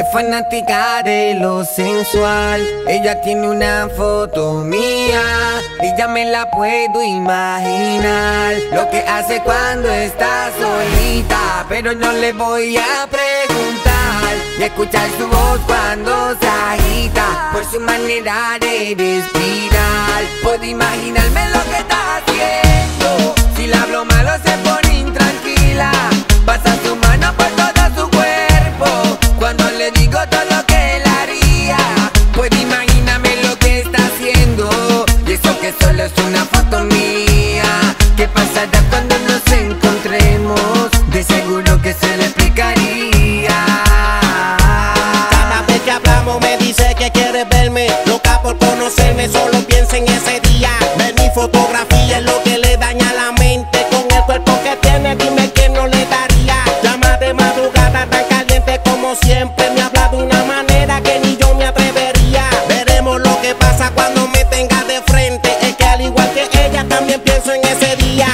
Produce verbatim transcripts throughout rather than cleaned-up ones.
Es fanática de lo sensual. Ella tiene una foto mía y ya me la puedo imaginar. Lo que hace cuando está solita, pero no le voy a preguntar. Y escuchar su voz cuando se agita, por su manera de respirar. Puedo imaginarme lo que está haciendo. Si le hablo malo se pone intranquila. Pasa su mano por todo su cuerpo cuando le digo todo lo que él haría. Puedo imaginarme lo que está haciendo. Y eso que solo es una foto mía. ¿Qué pasará cuando nos encontremos? De seguro que se le explicaría. Cada vez que hablamos me dice que quiere verme, loca por conocerme, solo piensa en ese día. Ver mi fotografía es lo que le daña la mente. Con el cuerpo que tiene, dime que no le daría. Llama de madrugada tan caliente como siempre. Me habla de una manera que ni yo me atrevería. Veremos lo que pasa cuando me tenga de frente. Es que al igual que ella también pienso en ese día.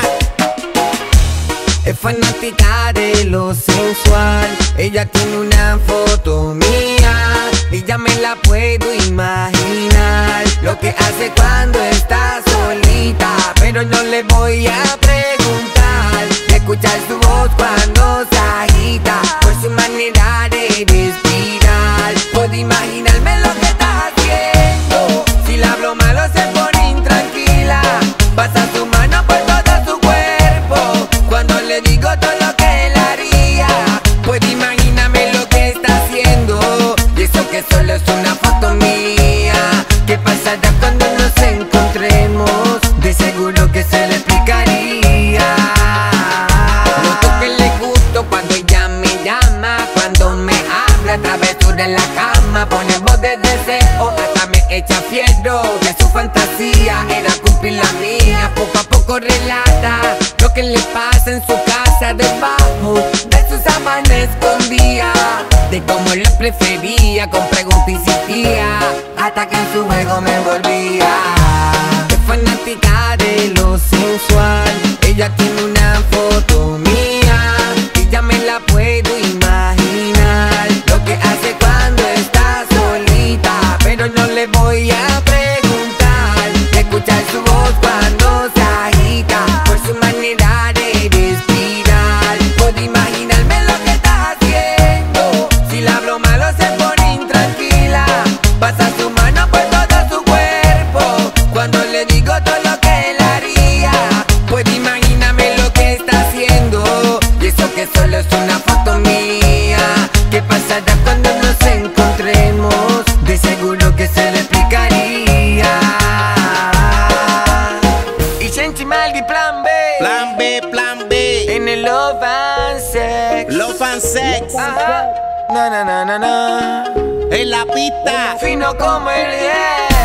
Es fanática de lo sensual. Ella tiene una foto mía y ya me la puedo imaginar. Lo que hace cuando está solita, pero no le voy a preguntar. Y escuchar su voz cuando se agita, por su manera de respirar. Puedo imaginarme lo que está haciendo. Si le hablo malo se pone intranquila. Pasa su mano por todo su cuerpo cuando le digo todo lo que él haría. Puedo imaginarme lo que está haciendo. Y eso que solo es una foto mía. ¿Qué pasará cuando nos encontremos? De seguro que se le explicaría. Noto que le gusto cuando ella me llama, cuando me habla a través de la cama. Pone voz de deseo, hasta me echa fierro. Que su fantasía era cumplir la mía. Poco a poco relata lo que le pasa en su casa, debajo de sus sábanas escondía. De cómo le prefería, con preguntas insistía, hasta que en su juego me envolvía. Es fanática de lo sensual. Ella tiene una foto mía y ya me la puedo imaginar. Lo que hace cuando está solita, pero no le voy a preguntar. Escuchar su voz cuando se agita, por su manera de respirar. Puedo imaginarme lo que está haciendo. Si le hablo malo se pone intranquila. Pasa su mano por todo su cuerpo cuando le digo todo lo que él haría. Puedo imaginarme lo que está haciendo. Y eso que solo es una foto mía. ¿Qué pasará cuando nos encontremos? De seguro que se le explicaría. Y Shenchi Maldi, plan B. Plan B, plan B. En el Love and Sex. Love and Sex. Ajá. Na na na na na. En la pista. Fino como el yeah.